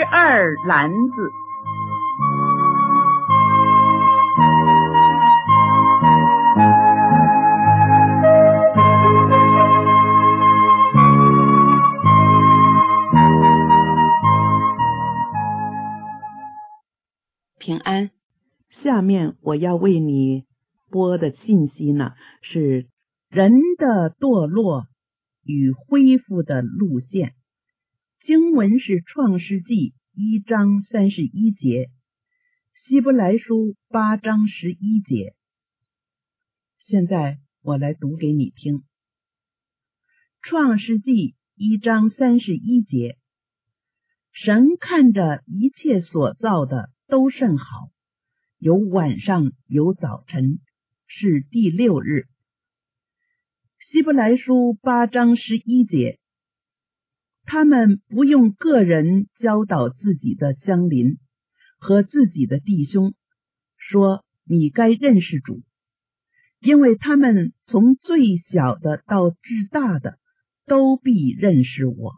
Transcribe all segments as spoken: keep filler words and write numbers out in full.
二篮子。 平安，下面我要为你播的信息呢，是人的堕落与恢复的路线。经文是创世纪一章三十一节，希伯来书八章十一节。现在我来读给你听。创世纪一章三十一节，神看着一切所造的都甚好，有晚上有早晨，是第六日。希伯来书八章十一节，他们不用个人教导自己的乡邻和自己的弟兄，说你该认识主，因为他们从最小的到至大的都必认识我。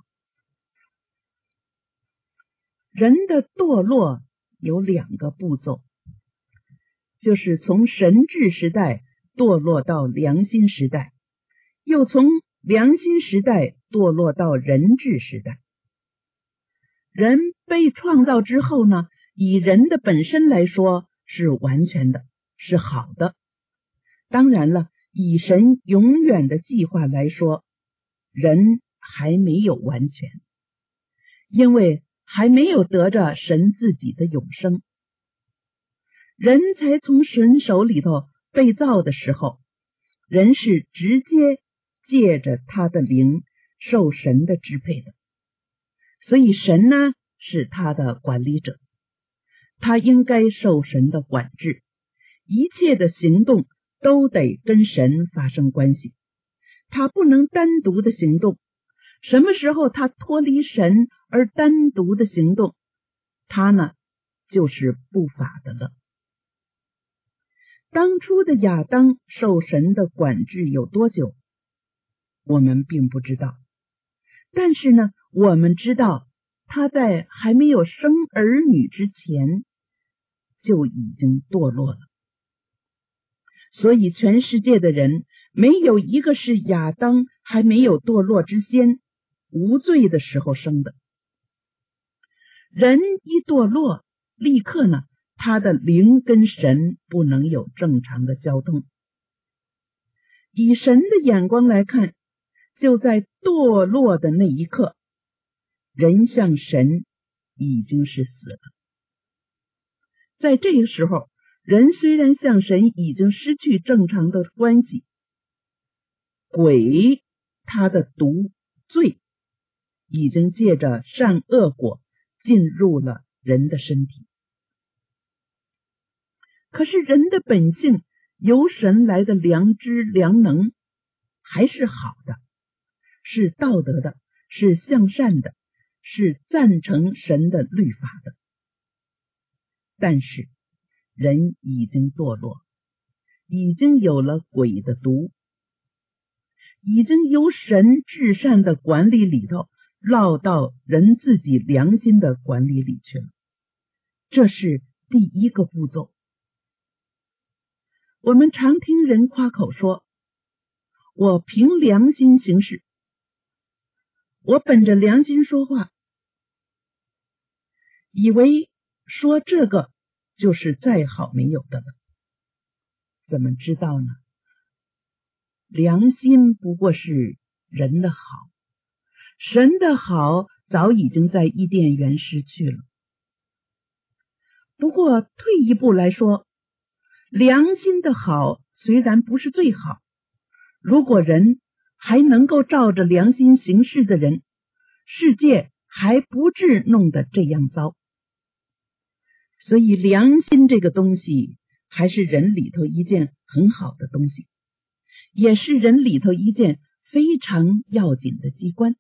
人的堕落有两个步骤，就是从神治时代堕落到良心时代，又从良心时代堕落到人治时代。人被创造之后呢，以人的本身来说是完全的，是好的。当然了，以神永远的计划来说，人还没有完全，因为还没有得着神自己的永生。人才从神手里头被造的时候，人是直接借着他的灵受神的支配的，所以神呢是他的管理者，他应该受神的管制，一切的行动都得跟神发生关系，他不能单独的行动。什么时候他脱离神而单独的行动，他呢就是不法的了。当初的亚当受神的管制有多久，我们并不知道，但是呢，我们知道他在还没有生儿女之前就已经堕落了。所以全世界的人没有一个是亚当还没有堕落之先无罪的时候生的。人一堕落，立刻呢他的灵跟神不能有正常的交通。以神的眼光来看，就在堕落的那一刻，人向神已经是死了。在这个时候，人虽然向神已经失去正常的关系，鬼他的毒罪已经借着善恶果进入了人的身体。可是人的本性由神来的良知良能还是好的，是道德的，是向善的，是赞成神的律法的。但是人已经堕落，已经有了鬼的毒，已经由神至善的管理里头落到人自己良心的管理里去了。这是第一个步骤。我们常听人夸口说，我凭良心行事，我本着良心说话，以为说这个就是再好没有的了。怎么知道呢？良心不过是人的好，神的好早已经在伊甸园失去了。不过退一步来说，良心的好虽然不是最好，如果人还能够照着良心行事的人，世界还不至弄得这样糟。所以良心这个东西还是人里头一件很好的东西，也是人里头一件非常要紧的机关。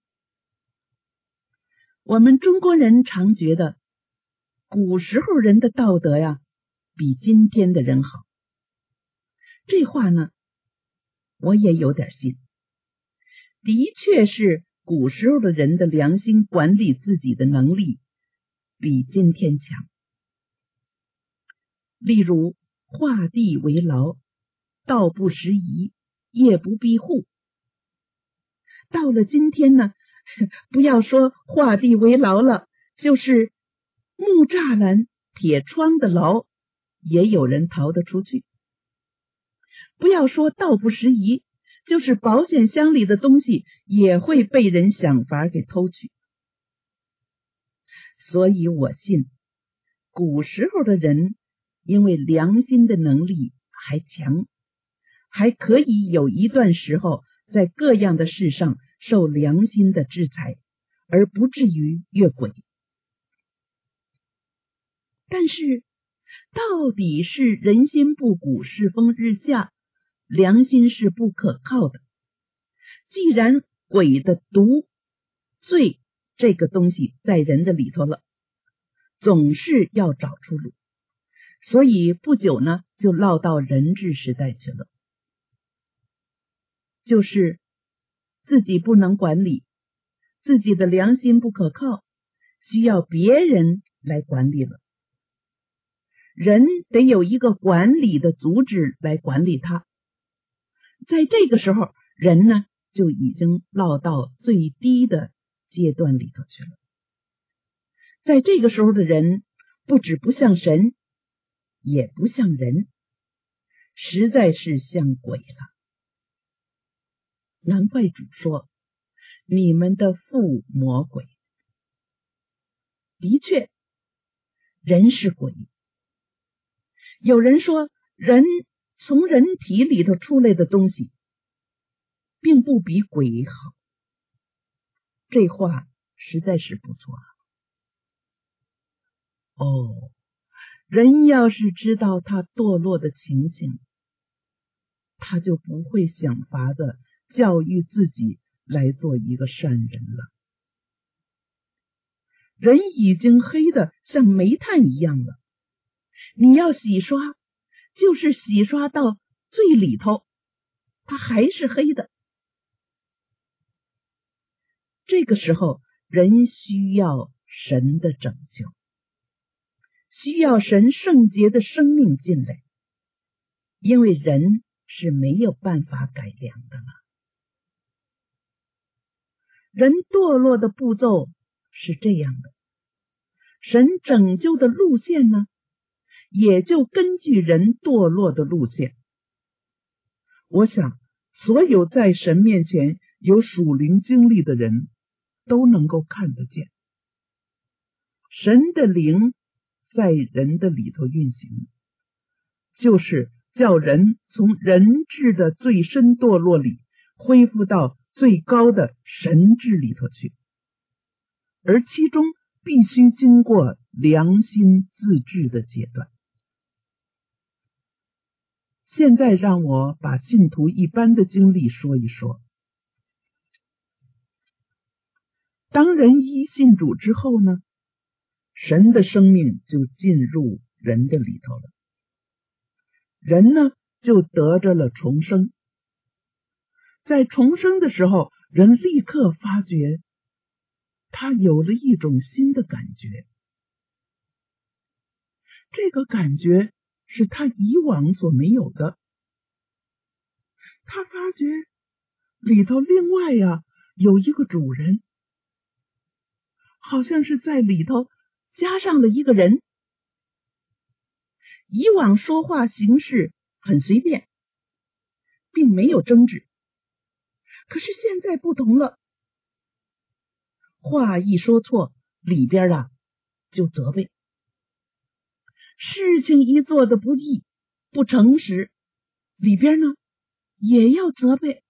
我们中国人常觉得古时候人的道德呀比今天的人好，这话呢我也有点信。的确是古时候的人的良心管理自己的能力比今天强。例如画地为牢，道不拾遗，夜不闭户。到了今天呢，不要说画地为牢了，就是木栅栏、铁窗的牢，也有人逃得出去。不要说道不拾遗，就是保险箱里的东西也会被人想法给偷去。所以我信，古时候的人因为良心的能力还强，还可以有一段时候在各样的事上受良心的制裁，而不至于越轨。但是到底是人心不古，世风日下，良心是不可靠的。既然鬼的毒罪这个东西在人的里头了，总是要找出路，所以不久呢就落到人治时代去了。就是自己不能管理，自己的良心不可靠，需要别人来管理了。人得有一个管理的组织来管理他，在这个时候，人呢就已经落到最低的阶段里头去了。在这个时候的人，不止不像神，也不像人，实在是像鬼了。难怪主说，你们的父魔鬼。的确，人是鬼。有人说，人从人体里头出来的东西，并不比鬼好。这话实在是不错啊。哦，人要是知道他堕落的情形，他就不会想法子教育自己来做一个善人了。人已经黑的像煤炭一样了，你要洗刷，就是洗刷到最里头，它还是黑的。这个时候，人需要神的拯救，需要神圣洁的生命进来，因为人是没有办法改良的了。人堕落的步骤是这样的，神拯救的路线呢，也就根据人堕落的路线。我想，所有在神面前有属灵经历的人都能够看得见，神的灵在人的里头运行，就是叫人从人治的最深堕落里恢复到最高的神治里头去，而其中必须经过良心自治的阶段。现在让我把信徒一般的经历说一说。当人一信主之后呢，神的生命就进入人的里头了，人呢就得着了重生。在重生的时候，人立刻发觉他有了一种新的感觉，这个感觉是他以往所没有的。他发觉里头另外呀有一个主人，好像是在里头加上了一个人。以往说话行事很随便，并没有争执，可是现在不同了，话一说错，里边啊就责备；事情一做的不义、不诚实，里边呢也要责备。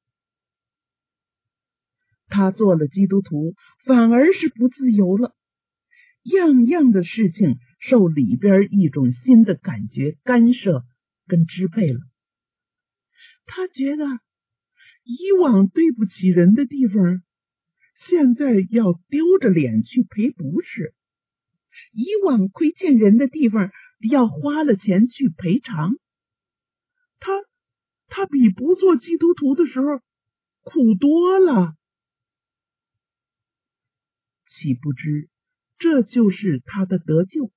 他做了基督徒，反而是不自由了，样样的事情受里边一种新的感觉干涉跟支配了。他觉得以往对不起人的地方，现在要丢着脸去赔不是；以往亏欠人的地方，要花了钱去赔偿。他他比不做基督徒的时候苦多了。岂不知这就是他的得救。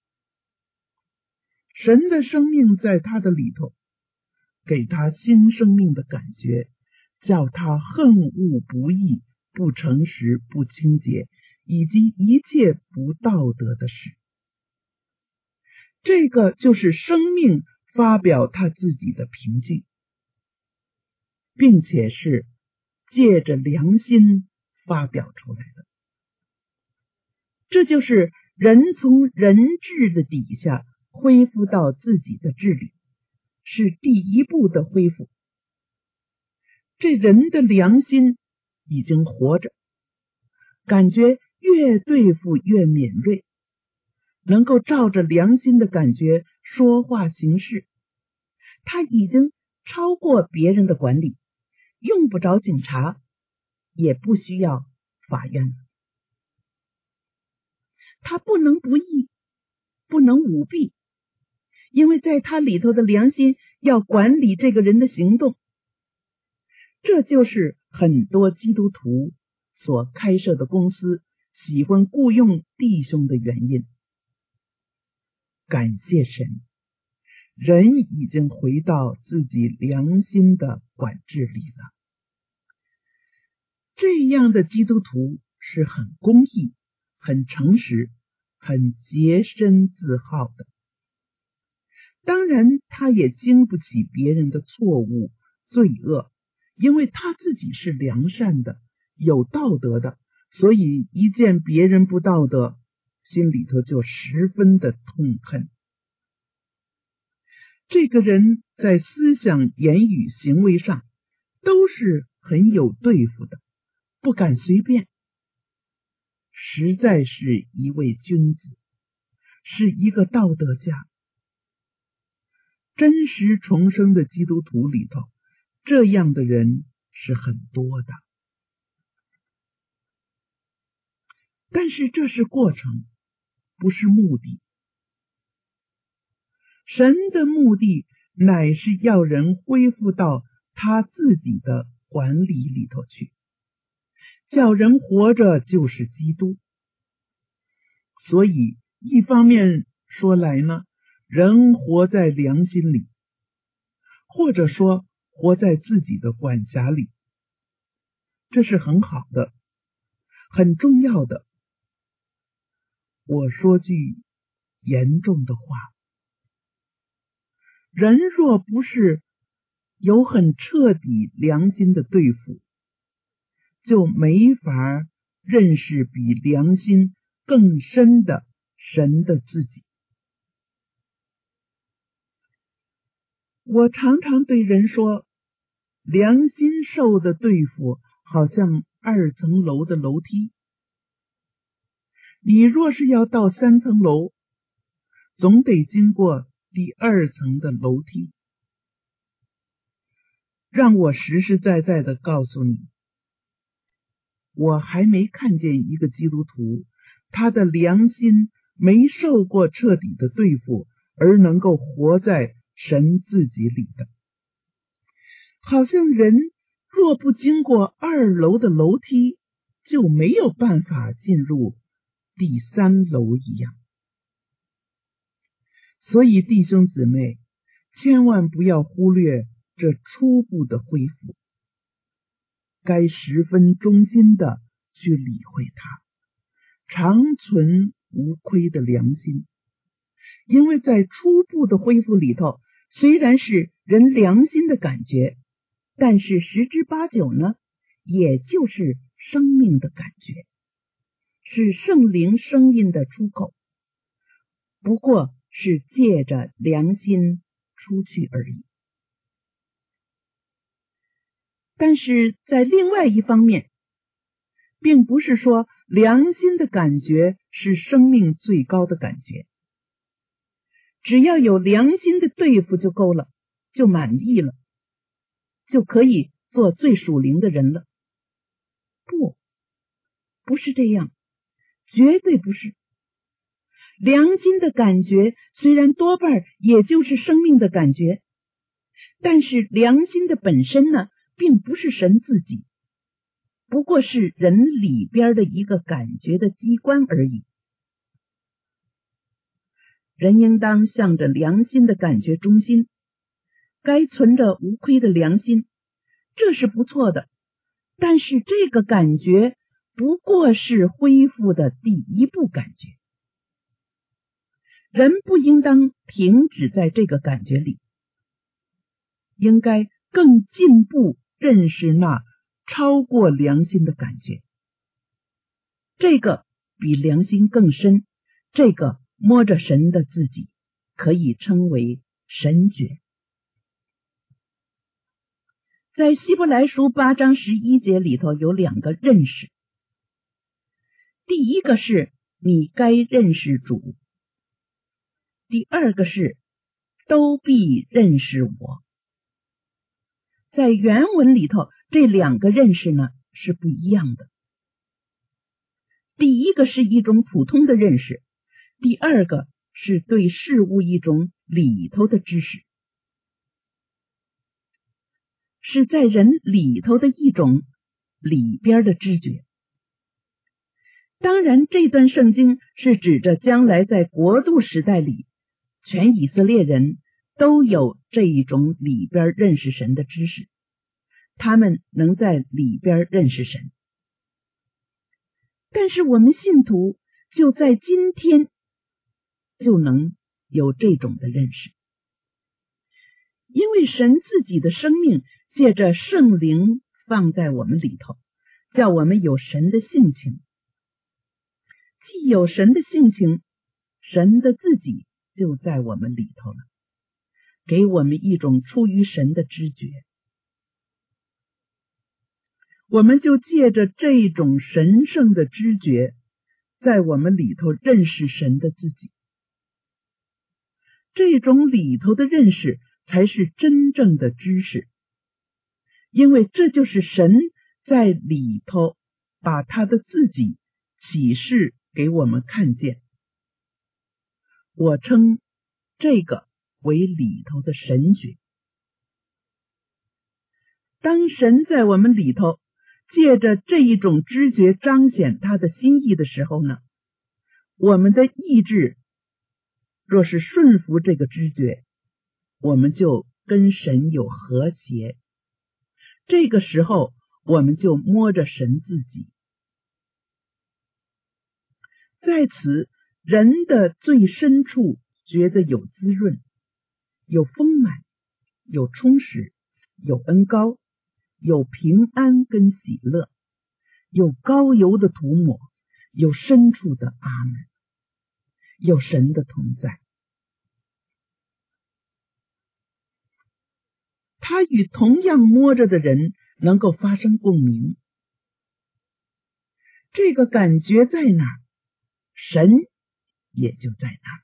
神的生命在他的里头，给他新生命的感觉，叫他恨恶不义、不诚实、不清洁，以及一切不道德的事。这个就是生命发表他自己的凭据，并且是借着良心发表出来的。这就是人从人治的底下恢复到自己的治理，是第一步的恢复。这人的良心已经活着，感觉越对付越敏锐，能够照着良心的感觉说话行事。他已经超过别人的管理，用不着警察，也不需要法院了。他不能不义，不能舞弊，因为在他里头的良心要管理这个人的行动。这就是很多基督徒所开设的公司喜欢雇佣弟兄的原因。感谢神，人已经回到自己良心的管制里了。这样的基督徒是很公义、很诚实、很洁身自好的。当然，他也经不起别人的错误、罪恶，因为他自己是良善的、有道德的，所以一见别人不道德，心里头就十分的痛恨。这个人在思想、言语、行为上都是很有对付的，不敢随便，实在是一位君子，是一个道德家。真实重生的基督徒里头，这样的人是很多的。但是这是过程，不是目的。神的目的乃是要人恢复到他自己的管理里头去，叫人活着就是基督。所以一方面说来呢，人活在良心里，或者说活在自己的管辖里，这是很好的，很重要的。我说句严重的话，人若不是有很彻底良心的对付，就没法认识比良心更深的神的自己。我常常对人说，良心受的对付好像二层楼的楼梯，你若是要到三层楼，总得经过第二层的楼梯。让我实实在在的告诉你，我还没看见一个基督徒，他的良心没受过彻底的对付，而能够活在神自己里的。好像人若不经过二楼的楼梯，就没有办法进入第三楼一样。所以弟兄姊妹，千万不要忽略这初步的恢复，该十分忠心的去理会它，常存无亏的良心。因为在初步的恢复里头，虽然是人良心的感觉，但是十之八九呢，也就是生命的感觉，是圣灵声音的出口，不过是借着良心出去而已。但是在另外一方面，并不是说良心的感觉是生命最高的感觉，只要有良心的对付就够了，就满意了，就可以做最属灵的人了。不，不是这样，绝对不是。良心的感觉虽然多半也就是生命的感觉，但是良心的本身呢，并不是神自己，不过是人里边的一个感觉的机关而已， 人应当向着良心的感觉中心，该存着无亏的良心，这是不错的。但是这个感觉不过是恢复的第一步感觉，人不应当停止在这个感觉里，应该更进步认识那超过良心的感觉，这个比良心更深，这个摸着神的自己可以称为神觉。在希伯来书八章十一节里头有两个认识，第一个是你该认识主，第二个是都必认识我。在原文里头这两个认识呢是不一样的，第一个是一种普通的认识，第二个是对事物一种里头的知识，是在人里头的一种里边的知觉。当然这段圣经是指着将来在国度时代里，全以色列人都有这一种里边认识神的知识，他们能在里边认识神。但是我们信徒就在今天就能有这种的认识，因为神自己的生命借着圣灵放在我们里头，叫我们有神的性情。既有神的性情，神的自己就在我们里头了，给我们一种出于神的知觉。我们就借着这种神圣的知觉，在我们里头认识神的自己。这种里头的认识才是真正的知识，因为这就是神在里头把他的自己启示给我们看见。我称这个为里头的神觉。当神在我们里头借着这一种知觉彰显他的心意的时候呢，我们的意志若是顺服这个知觉，我们就跟神有和谐。这个时候我们就摸着神自己。在此，人的最深处觉得有滋润，有丰满，有充实，有恩膏，有平安跟喜乐，有膏油的涂抹，有深处的阿们，有神的同在。他与同样摸着的人能够发生共鸣。这个感觉在哪儿，神也就在哪儿。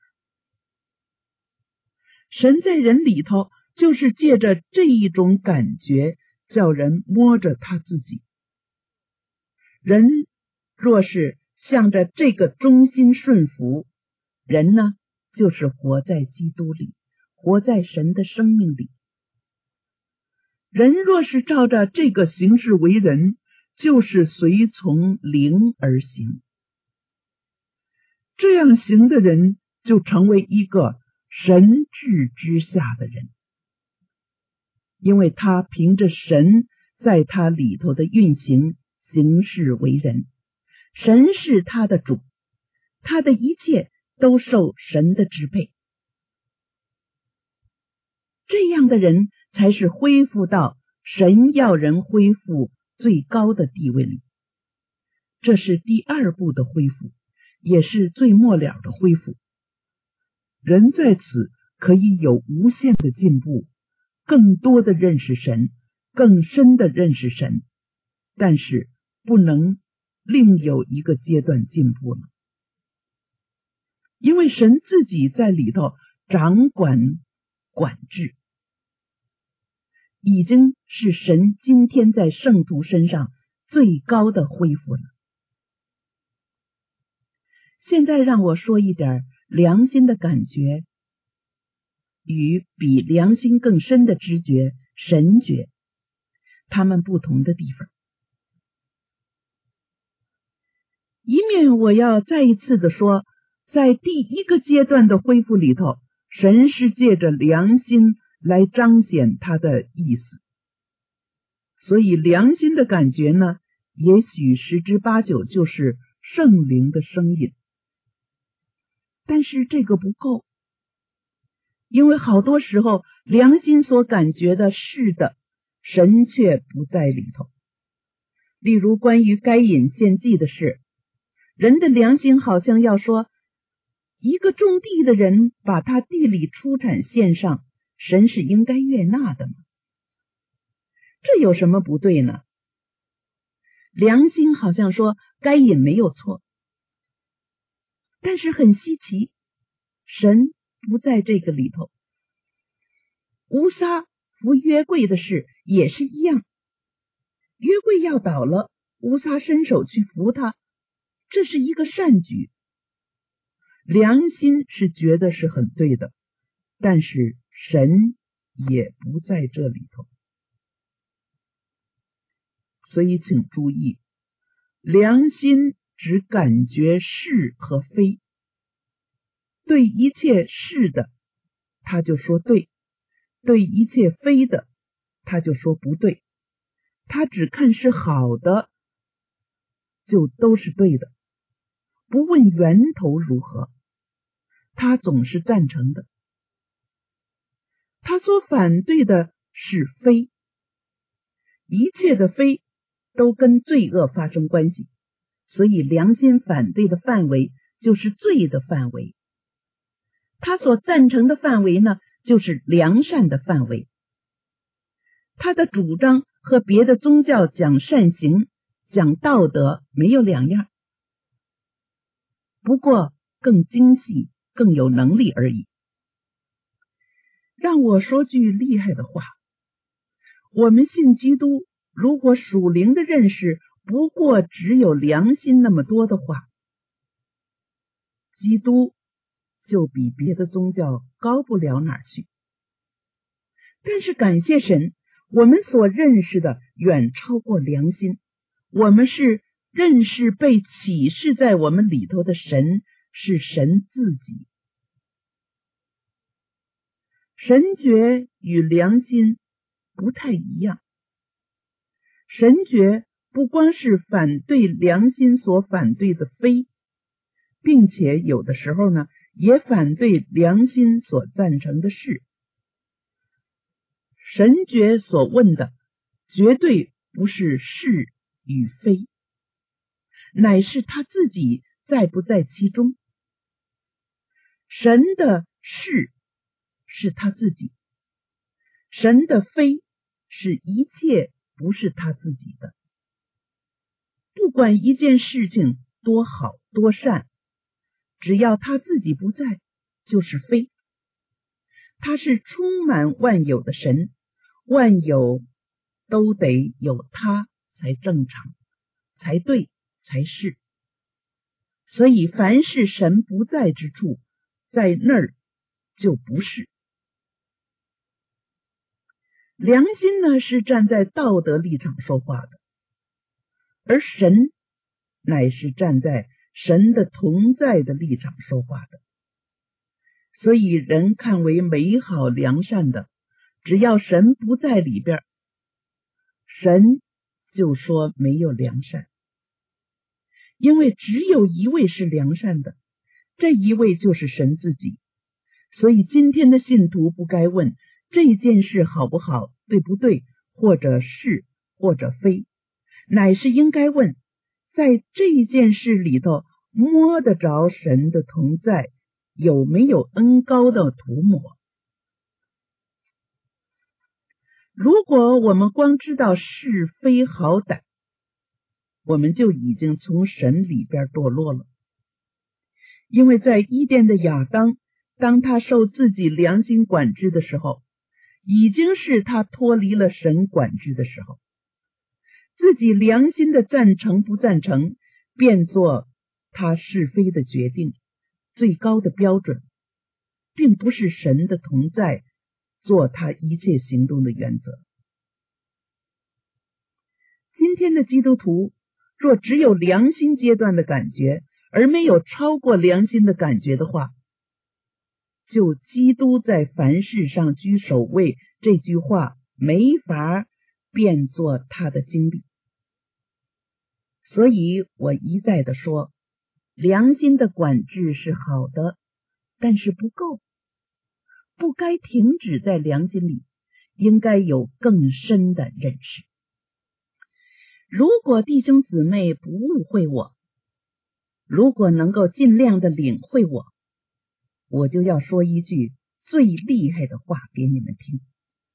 神在人里头，就是借着这一种感觉，叫人摸着他自己。人若是向着这个中心顺服，人呢，就是活在基督里，活在神的生命里。人若是照着这个形式为人，就是随从灵而行。这样行的人，就成为一个神治之下的人，因为他凭着神在他里头的运行，行事为人。神是他的主，他的一切都受神的支配。这样的人才是恢复到神要人恢复最高的地位里。这是第二步的恢复，也是最末了的恢复。人在此可以有无限的进步，更多的认识神，更深的认识神，但是不能另有一个阶段进步了，因为神自己在里头掌管管制，已经是神今天在圣徒身上最高的恢复了。现在让我说一点良心的感觉与比良心更深的知觉神觉他们不同的地方。一面我要再一次的说， 在第一个阶段的恢复里头，神是借着良心来彰显他的意思。所以良心的感觉呢，也许十之八九就是圣灵的声音。但是这个不够，因为好多时候良心所感觉的是的，神却不在里头。例如关于该隐献祭的事，人的良心好像要说，一个种地的人把他地里出产献上，神是应该悦纳的吗？这有什么不对呢？良心好像说该隐没有错，但是很稀奇，神不在这个里头。乌撒扶约柜的事也是一样，约柜要倒了，乌撒伸手去扶他，这是一个善举。良心是觉得是很对的，但是神也不在这里头。所以请注意，良心只感觉是和非，对一切是的他就说对，对一切非的他就说不对，他只看是好的就都是对的，不问源头如何，他总是赞成的。他所反对的是非，一切的非都跟罪恶发生关系，所以良心反对的范围就是罪的范围，他所赞成的范围呢，就是良善的范围。他的主张和别的宗教讲善行、讲道德没有两样，不过更精细、更有能力而已。让我说句厉害的话，我们信基督，如果属灵的认识不过只有良心那么多的话，基督就比别的宗教高不了哪儿去。但是感谢神，我们所认识的远超过良心，我们是认识被启示在我们里头的神，是神自己。神觉与良心不太一样，神觉不光是反对良心所反对的非，并且有的时候呢，也反对良心所赞成的是。神觉所问的绝对不是是与非，乃是他自己在不在其中。神的是是他自己，神的非是一切不是他自己的。不管一件事情多好多善，只要他自己不在，就是非。他是充满万有的神，万有都得有他才正常，才对，才是。所以凡是神不在之处，在那儿就不是。良心呢，是站在道德立场说话的，而神乃是站在神的同在的立场说话的。所以人看为美好良善的，只要神不在里边，神就说没有良善。因为只有一位是良善的，这一位就是神自己。所以今天的信徒不该问这件事好不好，对不对，或者是或者非，乃是应该问，在这件事里头摸得着神的同在，有没有恩膏的涂抹。如果我们光知道是非好歹，我们就已经从神里边堕落了。因为在伊甸的亚当，当他受自己良心管制的时候，已经是他脱离了神管制的时候。自己良心的赞成不赞成，变作他是非的决定，最高的标准，并不是神的同在做他一切行动的原则。今天的基督徒若只有良心阶段的感觉， 而没有超过良心的感觉的话，就基督在凡事上居首位这句话没法变作他的经历。所以我一再的说，良心的管制是好的，但是不够，不该停止在良心里，应该有更深的认识。如果弟兄姊妹不误会我，如果能够尽量的领会我，我就要说一句最厉害的话给你们听。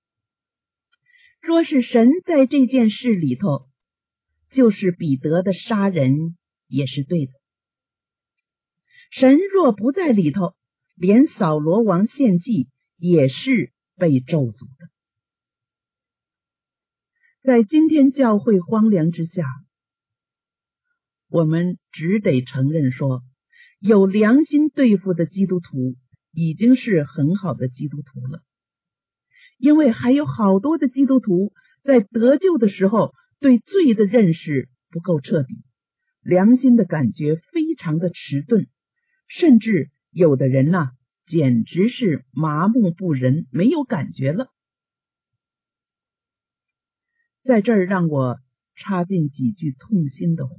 若是神在这件事里头，就是彼得的杀人也是对的。神若不在里头，连扫罗王献祭也是被咒诅的。在今天教会荒凉之下，我们只得承认说，有良心对付的基督徒已经是很好的基督徒了，因为还有好多的基督徒在得救的时候对罪的认识不够彻底，良心的感觉非常的迟钝，甚至有的人呐、啊，简直是麻木不仁，没有感觉了。在这儿让我插进几句痛心的话。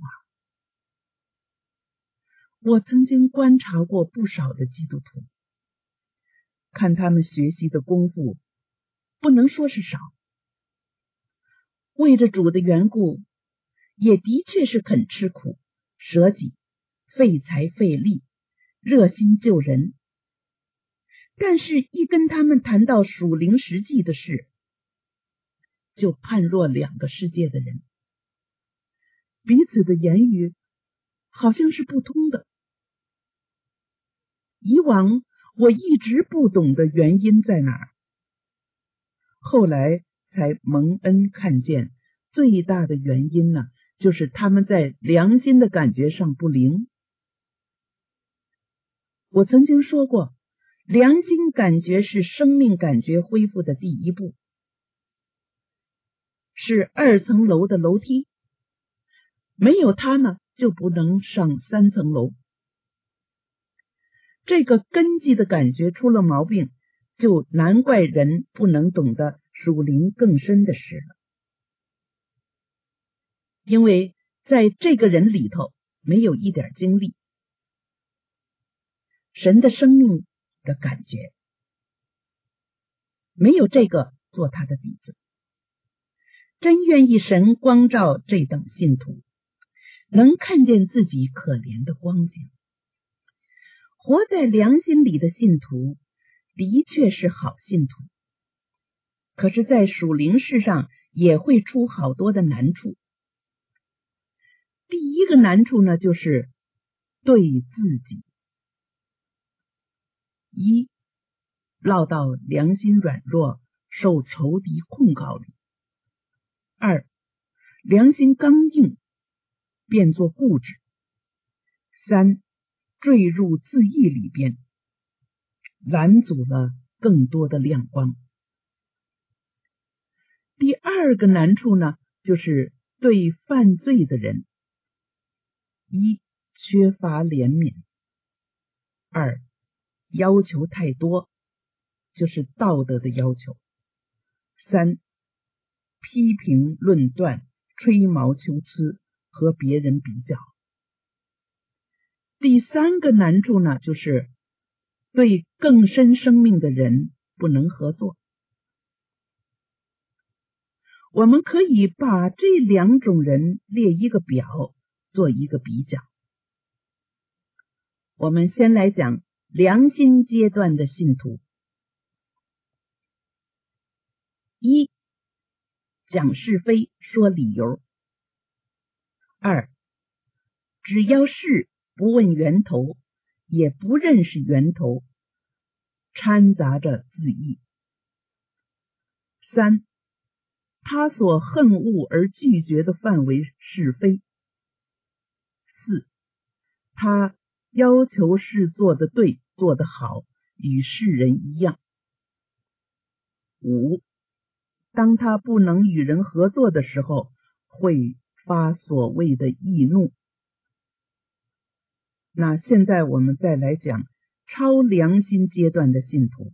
我曾经观察过不少的基督徒，看他们学习的功夫不能说是少，为着主的缘故，也的确是肯吃苦、舍己、费财费力、热心救人。但是一跟他们谈到属灵实际的事，就判若两个世界的人，彼此的言语好像是不通的。以往我一直不懂的原因在哪儿，后来才蒙恩看见，最大的原因呢，就是他们在良心的感觉上不灵。我曾经说过，良心感觉是生命感觉恢复的第一步，是二层楼的楼梯，没有它呢，就不能上三层楼。这个根基的感觉出了毛病，就难怪人不能懂得属灵更深的事了。因为在这个人里头没有一点经历，神的生命的感觉，没有这个做他的底子。真愿意神光照这等信徒，能看见自己可怜的光景。活在良心里的信徒的确是好信徒，可是在属灵事上也会出好多的难处。第一个难处呢，就是对自己，一落到良心软弱、受仇敌控告里；二良心刚硬，变作固执；三坠入自义里边，拦阻了更多的亮光。第二个难处呢，就是对犯罪的人，一缺乏怜悯；二要求太多，就是道德的要求；三批评论断、吹毛求疵，和别人比较。第三个难处呢，就是对更深生命的人不能合作。我们可以把这两种人列一个表，做一个比较。我们先来讲良心阶段的信徒。一、讲是非，说理由；二、只要是不问源头，也不认识源头，掺杂着自义；三、他所恨恶而拒绝的范围是非；四、他要求是做得对，做得好，与世人一样；五、当他不能与人合作的时候，会发所谓的易怒； 那现在我们再来讲超良心阶段的信徒。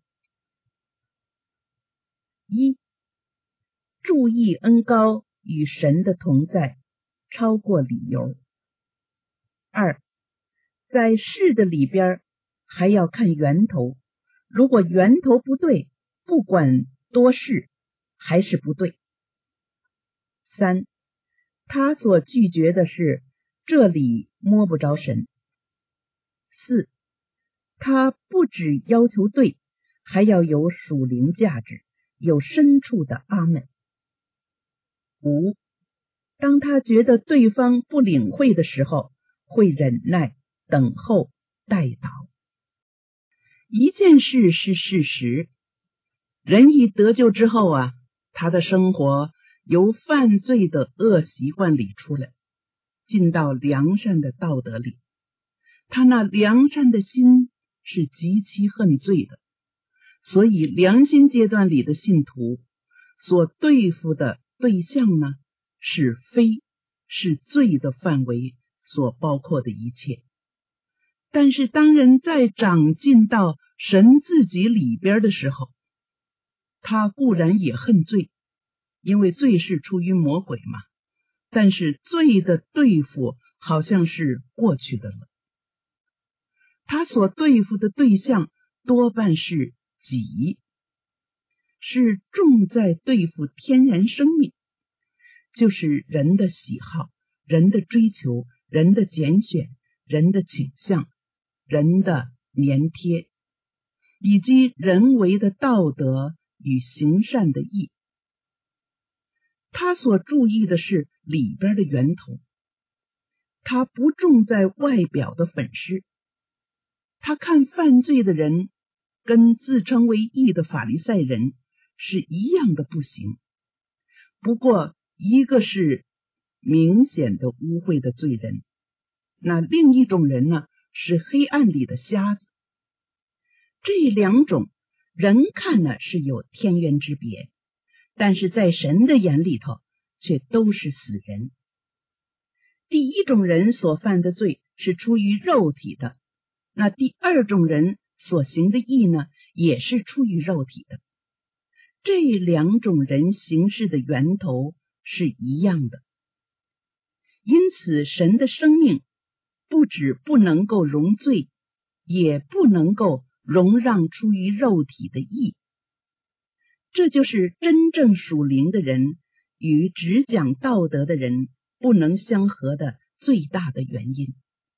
一、注意恩高与神的同在，超过理由。二、在事的里边还要看源头，如果源头不对，不管多事还是不对。三、他所拒绝的是这里摸不着神。四、他不只要求对，还要有属灵价值，有深处的阿们。五、当他觉得对方不领会的时候，会忍耐、等候、代祷。一件事是事实，人一得救之后啊，他的生活由犯罪的恶习惯里出来，进到良善的道德里。他那良善的心是极其恨罪的，所以良心阶段里的信徒所对付的对象呢，是非，是罪的范围所包括的一切。但是当人再长进到神自己里边的时候，他固然也恨罪，因为罪是出于魔鬼嘛，但是罪的对付好像是过去的了。他所对付的对象多半是己，是重在对付天然生命，就是人的喜好、人的追求、人的拣选、人的倾向、人的粘贴，以及人为的道德与行善的义。他所注意的是里边的源头，他不重在外表的粉饰。他看犯罪的人跟自称为义的法利赛人是一样的不行，不过一个是明显的污秽的罪人，那另一种人呢，是黑暗里的瞎子。这两种人看呢是有天渊之别，但是在神的眼里头却都是死人。第一种人所犯的罪是出于肉体的，那第二种人所行的义呢，也是出于肉体的。这两种人行事的源头是一样的，因此神的生命不只不能够容罪，也不能够容让出于肉体的义。这就是真正属灵的人与只讲道德的人不能相合的最大的原因。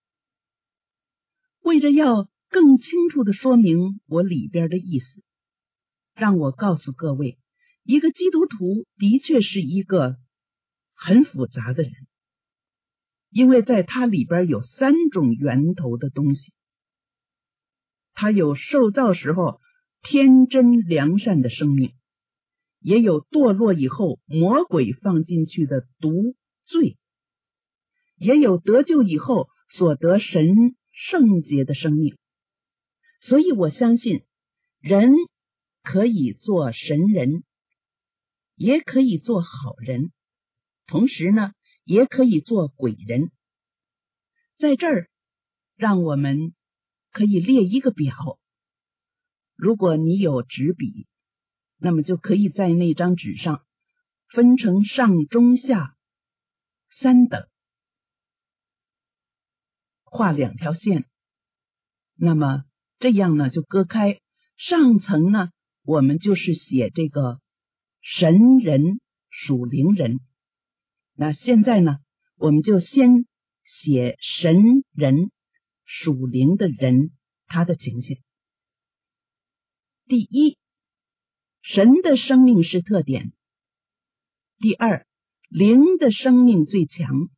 为着要更清楚地说明我里边的意思，让我告诉各位，一个基督徒的确是一个很复杂的人，因为在他里边有三种源头的东西。他有受造时候天真良善的生命，也有堕落以后魔鬼放进去的毒罪，也有得救以后所得神圣洁的生命。所以我相信人可以做神人，也可以做好人，同时呢也可以做鬼人。在这儿让我们可以列一个表，如果你有纸笔，那么就可以在那张纸上分成上中下三等，画两条线，那么这样呢就割开，上层呢我们就是写这个神人属灵人，那现在呢我们就先写神人属灵的人他的情形。第一，神的生命是特点。第二，灵的生命最强。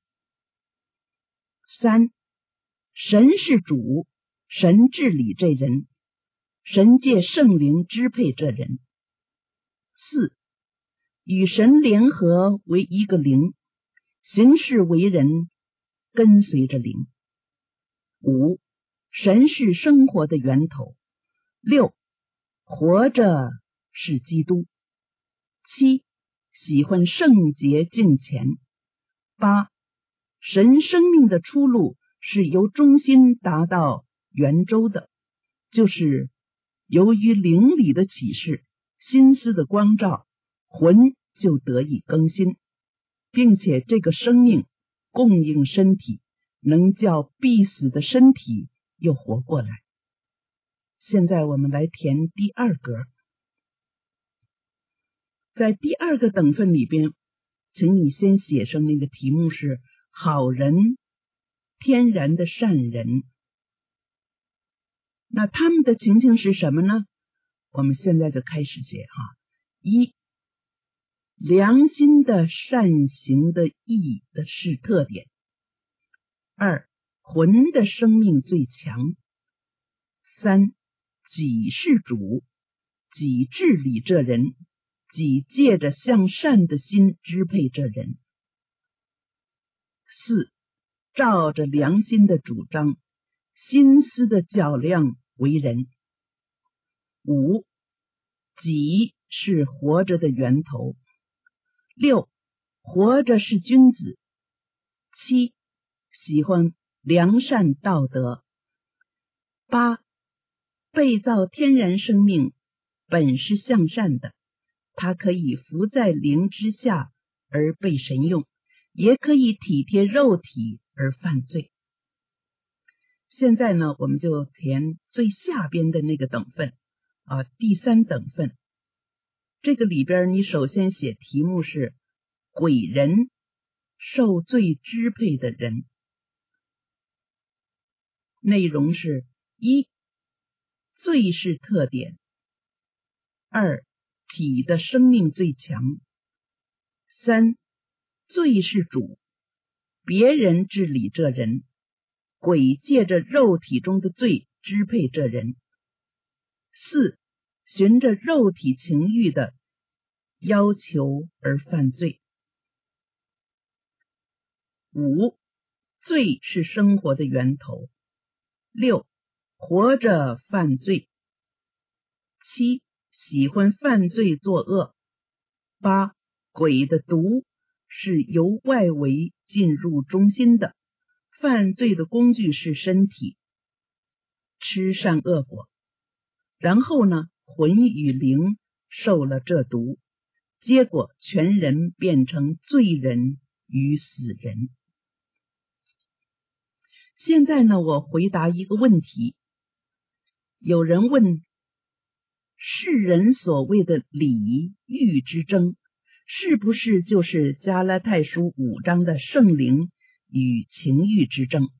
三，神是主，神治理这人，神借圣灵支配这人。四，与神联合为一个灵，行事为人跟随着灵。五，神是生活的源头。六，活着是基督。七，喜欢圣洁敬虔。八，神生命的出路是由中心达到圆周的，就是由于灵里的启示，心思的光照，魂就得以更新，并且这个生命供应身体，能叫必死的身体又活过来。现在我们来填第二格，在第二个等分里边，请你先写上那个题目是好人，天然的善人。那他们的情形是什么呢？我们现在就开始写哈。一，良心的善行的义的是特点。二，魂的生命最强。三，己是主，己治理这人，己借着向善的心支配这人。四，照着良心的主张，心思的较量为人。五，己是活着的源头。六，活着是君子。七，喜欢良善道德。八，被造天然生命本是向善的，它可以伏在灵之下而被神用，也可以体贴肉体而犯罪。现在呢，我们就填最下边的那个等分啊，第三等分。这个里边你首先写题目是鬼人，受罪支配的人。内容是：一，罪是特点；二，体的生命最强；三，罪是主，别人治理这人，鬼借着肉体中的罪支配这人。四，循着肉体情欲的要求而犯罪。五，罪是生活的源头。六，活着犯罪。七，喜欢犯罪作恶。八，鬼的毒是由外围进入中心的，犯罪的工具是身体，吃善恶果。然后呢，魂与灵受了这毒，结果全人变成罪人与死人。现在呢，我回答一个问题。有人问，世人所谓的礼欲之争，是不是就是加拉太书五章的圣灵与情欲之争？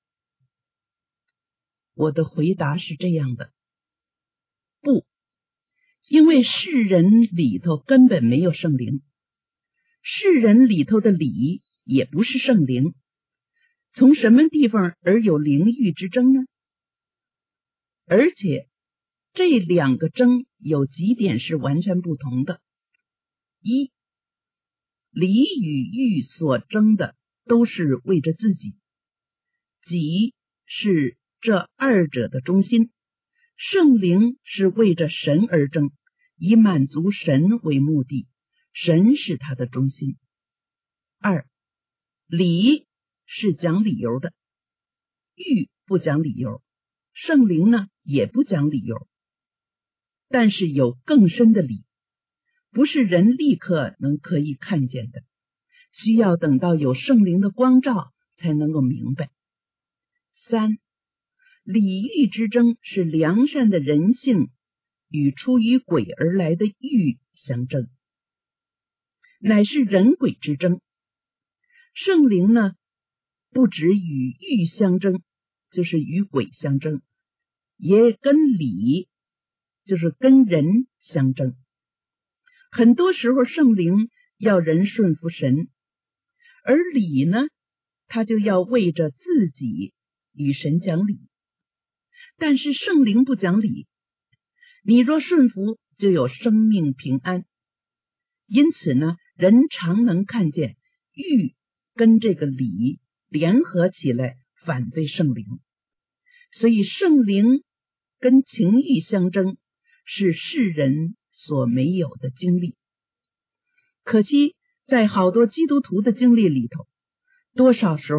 我的回答是这样的：不，因为世人里头根本没有圣灵，世人里头的礼也不是圣灵，从什么地方而有灵欲之争呢？而且这两个争有几点是完全不同的。一，礼与欲所争的都是为着自己，己是这二者的中心，圣灵是为着神而争，以满足神为目的，神是他的中心。二，礼是讲理由的，欲不讲理由，圣灵呢也不讲理由。但是有更深的理，不是人立刻能可以看见的，需要等到有圣灵的光照才能够明白。三，礼欲之争是良善的人性与出于鬼而来的欲相争，乃是人鬼之争。圣灵呢，不止与欲相争，就是与鬼相争，也跟礼，就是跟人相争。很多时候圣灵要人顺服神，而礼呢，他就要为着自己与神讲理。但是圣灵不讲理，你若顺服，就有生命平安。因此呢，人常能看见欲跟这个礼联合起来反对圣灵，所以圣灵跟情欲相争是世人所没有的经历。可惜在好多基督徒的经历里头，多少时候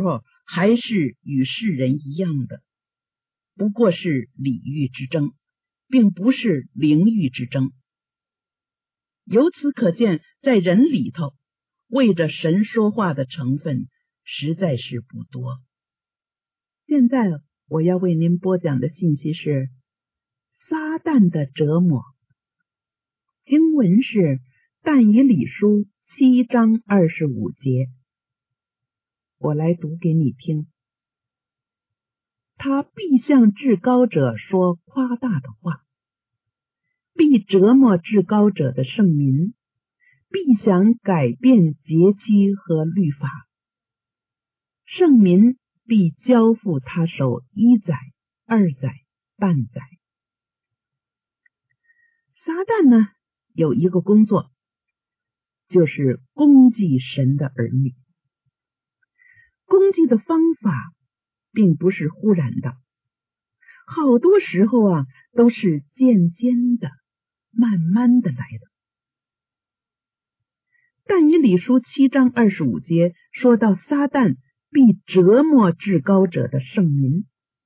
还是与世人一样的，不过是礼欲之争，并不是灵欲之争。由此可见，在人里头，为着神说话的成分实在是不多。现在我要为您播讲的信息是撒旦的折磨。经文是但以理书七章二十五节，我来读给你听。他必向至高者说夸大的话，必折磨至高者的圣民，必想改变节期和律法，圣民必交付他手一载、二载、半载。撒旦呢，有一个工作，就是攻击神的儿女。攻击的方法并不是忽然的，好多时候啊，都是渐渐的、慢慢的来的。但以理书七章二十五节说到撒旦必折磨至高者的圣民。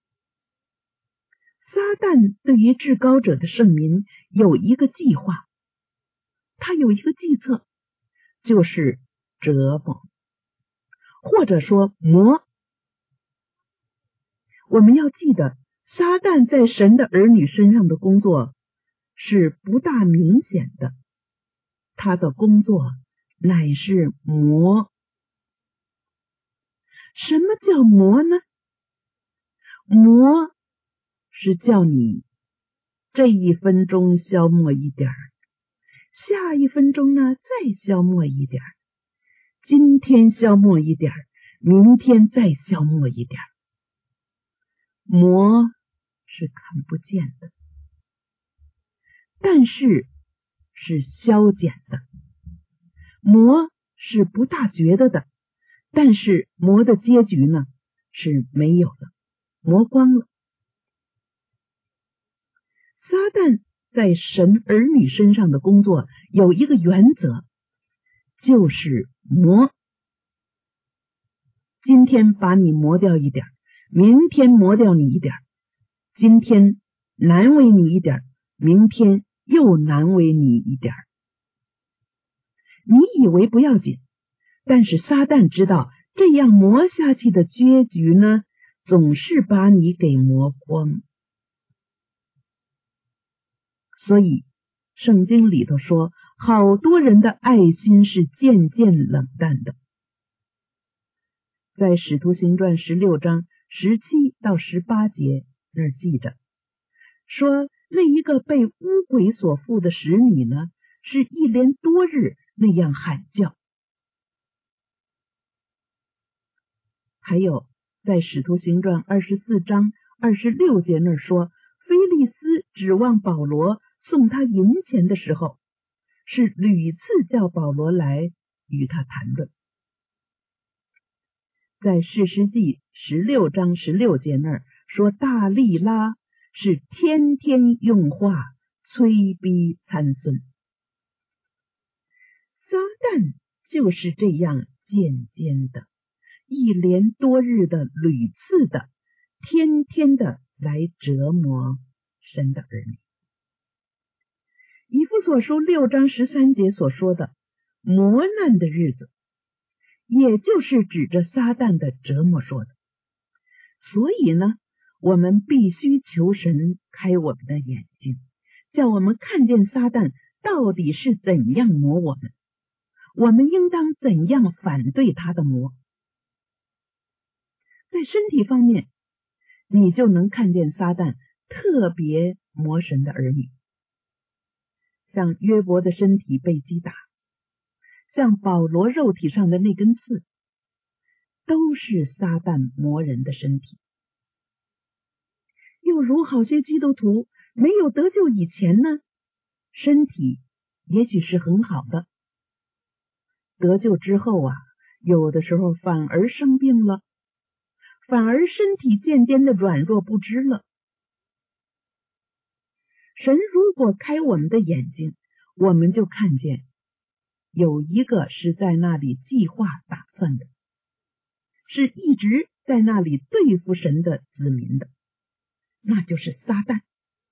撒旦对于至高者的圣民有一个计划，他有一个计策，就是折磨，或者说磨。我们要记得，撒旦在神的儿女身上的工作是不大明显的，他的工作乃是磨。什么叫磨呢？磨是叫你这一分钟消磨一点，下一分钟呢再消磨一点，今天消磨一点，明天再消磨一点。磨是看不见的，但是是消减的。磨是不大觉得的，但是磨的结局呢是没有的，磨光了。撒旦在神儿女身上的工作有一个原则，就是磨。今天把你磨掉一点，明天磨掉你一点，今天难为你一点，明天又难为你一点。你以为不要紧，但是撒旦知道这样磨下去的结局呢，总是把你给磨光。所以圣经里头说，好多人的爱心是渐渐冷淡的。在使徒行传十六章十七到十八节那儿记着，说那一个被污鬼所附的使女呢，是一连多日那样喊叫。还有在使徒行传二十四章二十六节那儿说，菲利斯指望保罗送他银钱的时候，是屡次叫保罗来与他谈论。在士师记十六章十六节那儿说，大利拉是天天用话催逼参孙。撒旦就是这样渐渐的，一连多日的屡次的，天天的来折磨神的儿女。以弗所书六章十三节所说的磨难的日子，也就是指着撒旦的折磨说的。所以呢，我们必须求神开我们的眼睛，叫我们看见撒旦到底是怎样磨我们，我们应当怎样反对他的磨。在身体方面，你就能看见撒旦特别磨神的儿女，像约伯的身体被击打，像保罗肉体上的那根刺，都是撒旦磨人的身体。又如好些基督徒没有得救以前呢，身体也许是很好的，得救之后啊，有的时候反而生病了，反而身体渐渐的软弱不支了。神如果开我们的眼睛，我们就看见有一个是在那里计划打算的，是一直在那里对付神的子民的，那就是撒旦。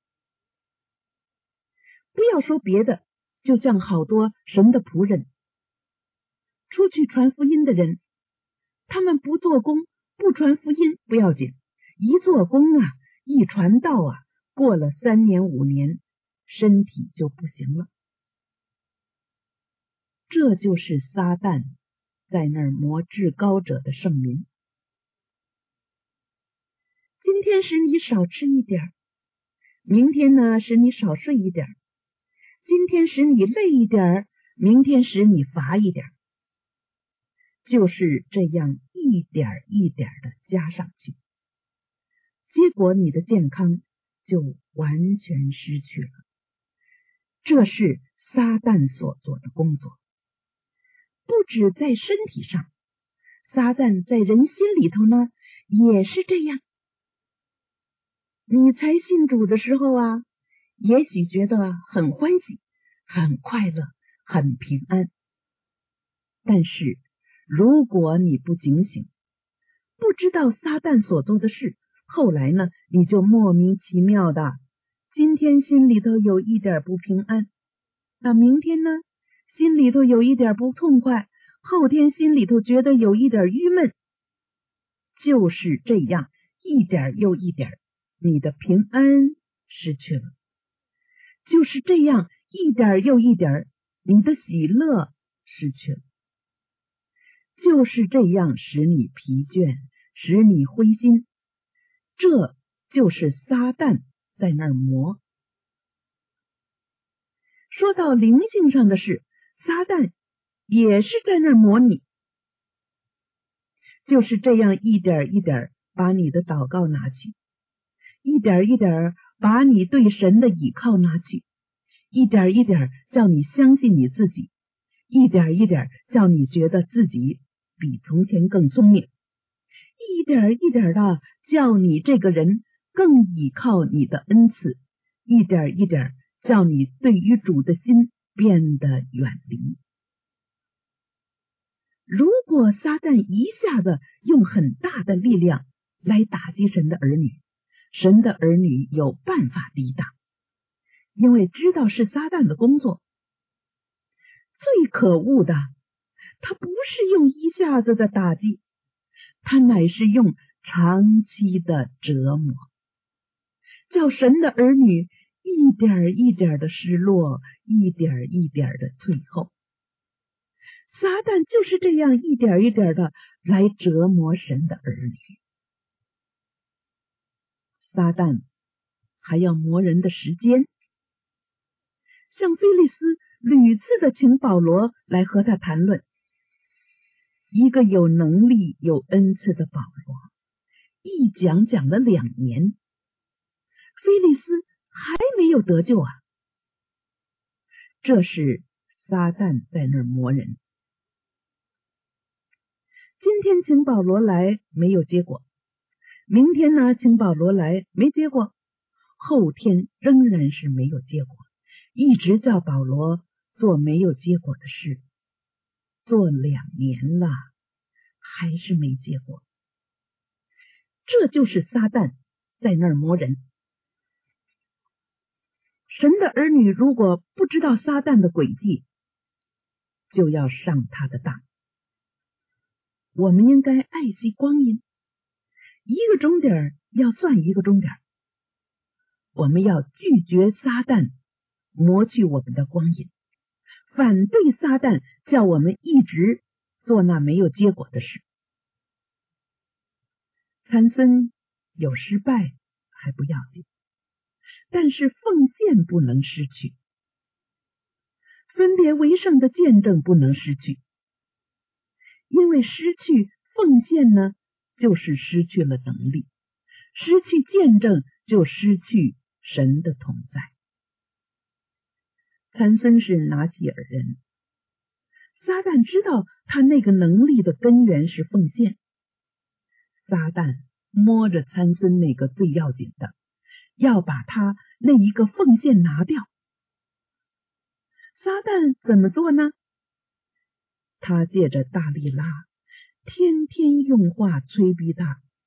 不要说别的，就像好多神的仆人，出去传福音的人，他们不做工，不传福音不要紧，一做工啊，一传道啊，过了三年五年，身体就不行了。这就是撒旦在那儿磨至高者的圣民。今天使你少吃一点，明天呢使你少睡一点，今天使你累一点，明天使你乏一点，就是这样一点一点的加上去，结果你的健康就完全失去了。这是撒旦所做的工作，不止在身体上，撒旦在人心里头呢也是这样。你才信主的时候啊，也许觉得很欢喜，很快乐，很平安。但是如果你不警醒，不知道撒旦所做的事，后来呢，你就莫名其妙的，今天心里头有一点不平安，那明天呢，心里头有一点不痛快，后天心里头觉得有一点郁闷，就是这样，一点又一点，你的平安失去了，就是这样一点又一点，你的喜乐失去了，就是这样使你疲倦，使你灰心。这就是撒旦在那儿磨。说到灵性上的事，撒旦也是在那儿磨你，就是这样一点一点把你的祷告拿去，一点一点把你对神的倚靠拿去，一点一点叫你相信你自己，一点一点叫你觉得自己比从前更聪明，一点一点的叫你这个人更倚靠你的恩赐，一点一点叫你对于主的心变得远离。如果撒旦一下子用很大的力量来打击神的儿女，神的儿女有办法抵挡，因为知道是撒旦的工作。最可恶的，他不是用一下子的打击，他乃是用长期的折磨，叫神的儿女一点一点的失落，一点一点的退后。撒旦就是这样一点一点的来折磨神的儿女。撒旦还要磨人的时间，像菲利斯屡次的请保罗来和他谈论，一个有能力有恩赐的保罗，一讲讲了两年，菲利斯还没有得救啊。这是撒旦在那儿磨人。今天请保罗来没有结果，明天呢请保罗来没结果，后天仍然是没有结果，一直叫保罗做没有结果的事，做两年了还是没结果。这就是撒旦在那儿磨人。神的儿女如果不知道撒旦的诡计，就要上他的当。我们应该爱惜光阴，一个钟点要算一个钟点，我们要拒绝撒旦磨去我们的光阴，反对撒旦叫我们一直做那没有结果的事。参孙有失败还不要紧，但是奉献不能失去，分别为圣的见证不能失去，因为失去奉献呢，就是失去了能力，失去见证就失去神的同在。参孙是拿西尔人，撒旦知道他那个能力的根源是奉献，撒旦摸着参孙那个最要紧的，要把他那一个奉献拿掉。撒旦怎么做呢？他借着大利拉天天用话催逼他，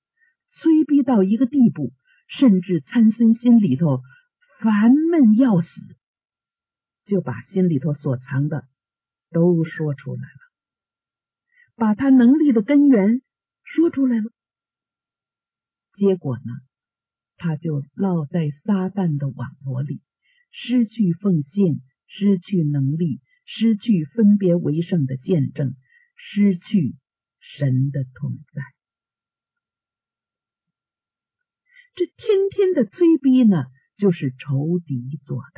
催逼到一个地步，甚至参孙心里头烦闷要死，就把心里头所藏的都说出来了，把他能力的根源说出来了。结果呢，他就落在撒旦的网罗里，失去奉献，失去能力，失去分别为圣的见证，失去神的同在。这天天的催逼呢，就是仇敌做的。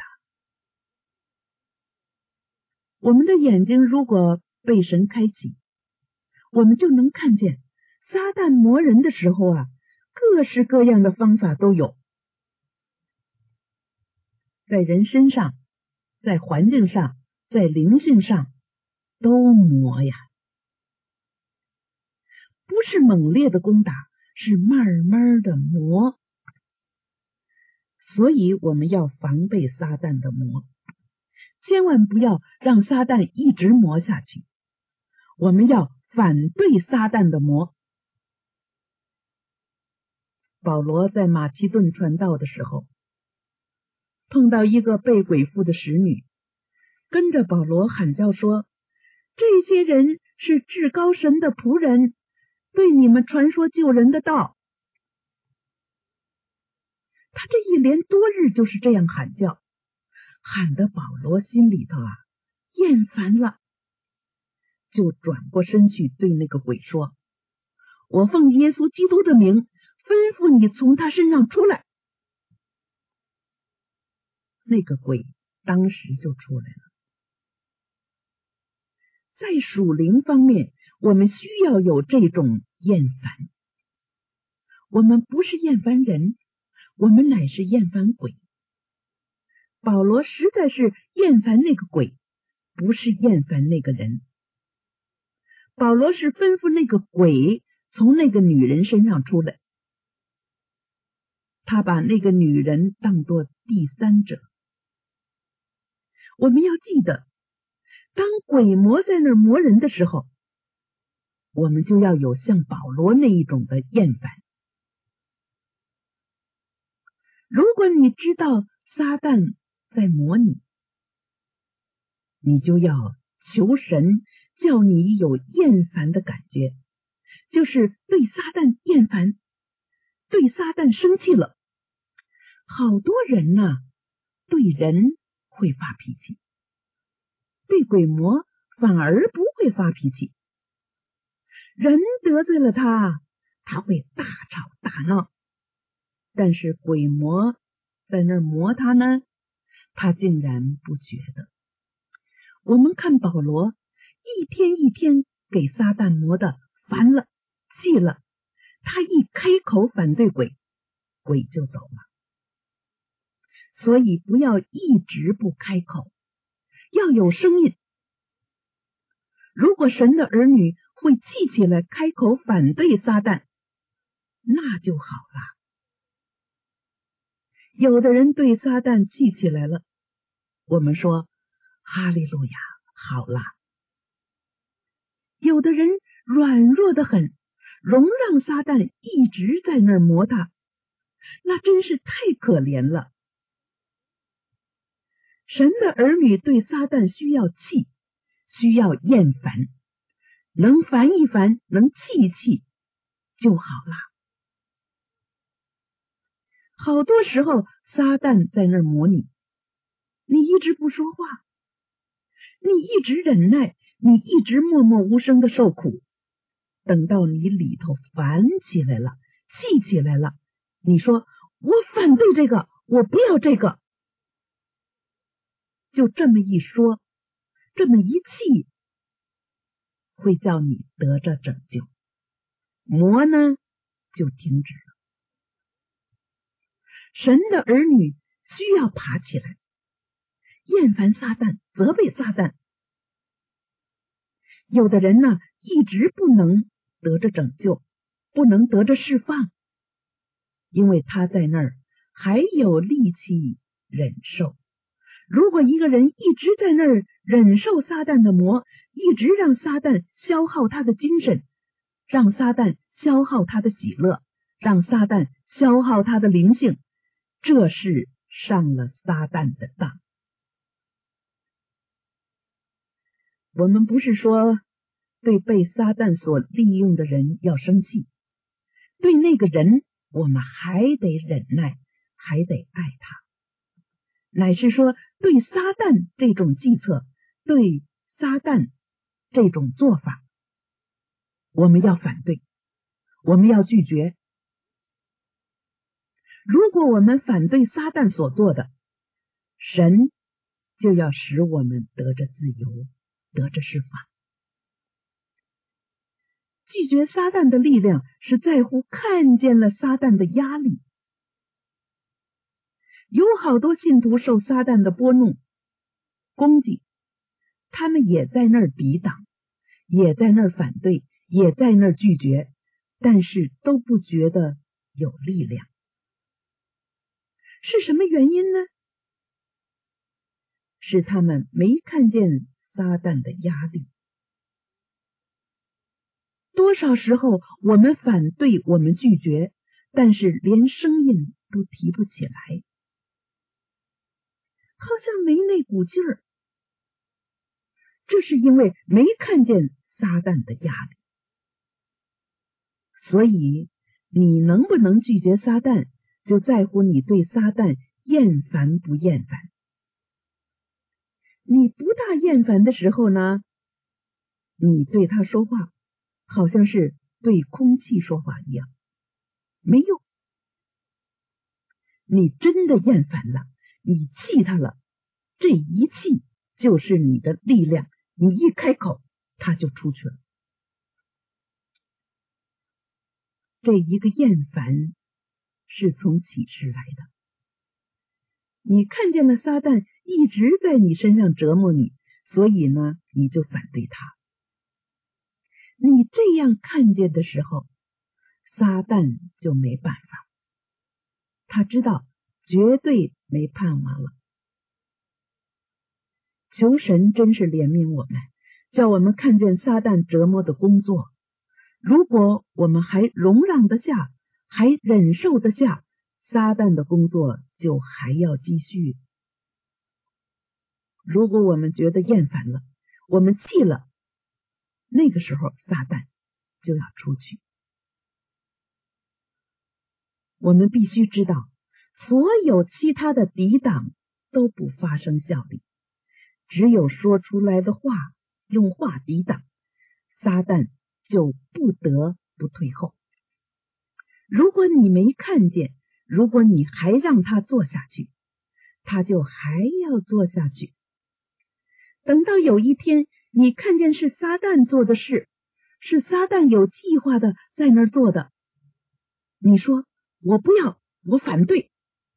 我们的眼睛如果被神开启，我们就能看见撒旦磨人的时候啊，各式各样的方法都有，在人身上，在环境上，在灵性上都磨呀，不是猛烈的攻打，是慢慢的磨。所以我们要防备撒旦的磨，千万不要让撒旦一直磨下去，我们要反对撒旦的磨。保罗在马其顿传道的时候，碰到一个被鬼附的使女，跟着保罗喊叫说，这些人是至高神的仆人，对你们传说救人的道。他这一连多日就是这样喊叫，喊得保罗心里头啊厌烦了，就转过身去对那个鬼说，我奉耶稣基督的名吩咐你从他身上出来。那个鬼当时就出来了。在属灵方面，我们需要有这种厌烦。我们不是厌烦人，我们乃是厌烦鬼。保罗实在是厌烦那个鬼，不是厌烦那个人。保罗是吩咐那个鬼从那个女人身上出来，他把那个女人当作第三者。我们要记得，当鬼魔在那儿磨人的时候，我们就要有像保罗那一种的厌烦。如果你知道撒旦在磨你，你就要求神叫你有厌烦的感觉，就是对撒旦厌烦，对撒旦生气了。好多人呢、啊，对人会发脾气，对鬼魔反而不会发脾气。人得罪了他，他会大吵大闹，但是鬼魔在那儿磨他呢，他竟然不觉得。我们看保罗一天一天给撒旦磨的烦了气了，他一开口反对鬼，鬼就走了。所以不要一直不开口，要有声音。如果神的儿女会气起来开口反对撒旦，那就好了。有的人对撒旦气起来了，我们说哈利路亚，好啦。有的人软弱得很，容让撒旦一直在那儿磨他，那真是太可怜了。神的儿女对撒旦需要气，需要厌烦，能烦一烦，能气一气就好了。好多时候撒旦在那儿磨你，你一直不说话，你一直忍耐，你一直默默无声的受苦，等到你里头烦起来了，气起来了，你说我反对这个，我不要这个，就这么一说，这么一气，会叫你得着拯救，魔呢就停止了。神的儿女需要爬起来，厌烦撒旦，责备撒旦。有的人呢，一直不能得着拯救，不能得着释放，因为他在那儿还有力气忍受。如果一个人一直在那儿忍受撒旦的魔，一直让撒旦消耗他的精神，让撒旦消耗他的喜乐， 让撒旦消耗他的灵性，这是上了撒旦的当。我们不是说对被撒旦所利用的人要生气，对那个人我们还得忍耐，还得爱他，乃是说对撒旦这种计策，对撒旦这种做法，我们要反对，我们要拒绝。如果我们反对撒旦所做的，神就要使我们得着自由，得着释放。拒绝撒旦的力量是在乎看见了撒旦的压力。有好多信徒受撒旦的拨弄攻击，他们也在那儿抵挡，也在那儿反对，也在那儿拒绝，但是都不觉得有力量。是什么原因呢？是他们没看见撒旦的压力。多少时候我们反对，我们拒绝，但是连声音都提不起来，好像没那股劲儿。这是因为没看见撒旦的压力。所以你能不能拒绝撒旦，就在乎你对撒旦厌烦不厌烦。你不大厌烦的时候呢，你对他说话好像是对空气说话一样，没用。你真的厌烦了，你气他了，这一气就是你的力量，你一开口他就出去了。这一个厌烦是从启示来的。你看见了撒旦一直在你身上折磨你，所以呢，你就反对他。你这样看见的时候，撒旦就没办法，他知道绝对没盼望了。求神真是怜悯我们，叫我们看见撒旦折磨的工作。如果我们还容让得下，还忍受得下，撒旦的工作就还要继续。如果我们觉得厌烦了，我们气了，那个时候撒旦就要出去。我们必须知道，所有其他的抵挡都不发生效力，只有说出来的话，用话抵挡，撒旦就不得不退后。如果你没看见，如果你还让他做下去，他就还要做下去。等到有一天你看见是撒旦做的事，是撒旦有计划的在那儿做的，你说我不要，我反对，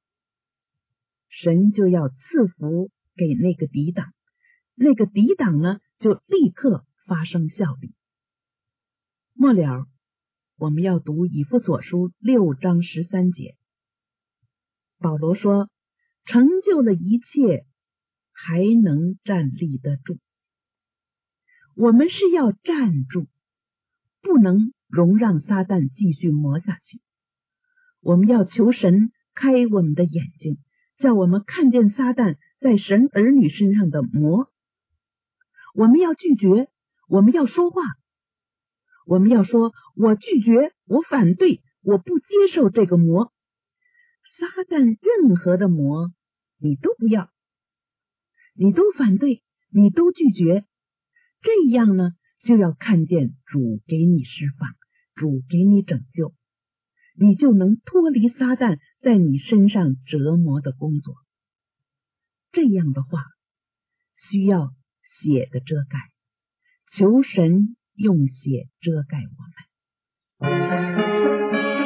神就要赐福给那个抵挡，那个抵挡呢就立刻发生效力。末了我们要读以弗所书六章十三节，保罗说，成就了一切，还能站立得住。我们是要站住，不能容让撒旦继续磨下去。我们要求神开我们的眼睛，叫我们看见撒旦在神儿女身上的磨。我们要拒绝，我们要说话，我们要说，我拒绝，我反对，我不接受这个磨。撒旦任何的磨你都不要，你都反对，你都拒绝，这样呢就要看见主给你释放，主给你拯救，你就能脱离撒旦在你身上折磨的工作。这样的话需要血的遮盖，求神用血遮盖我们。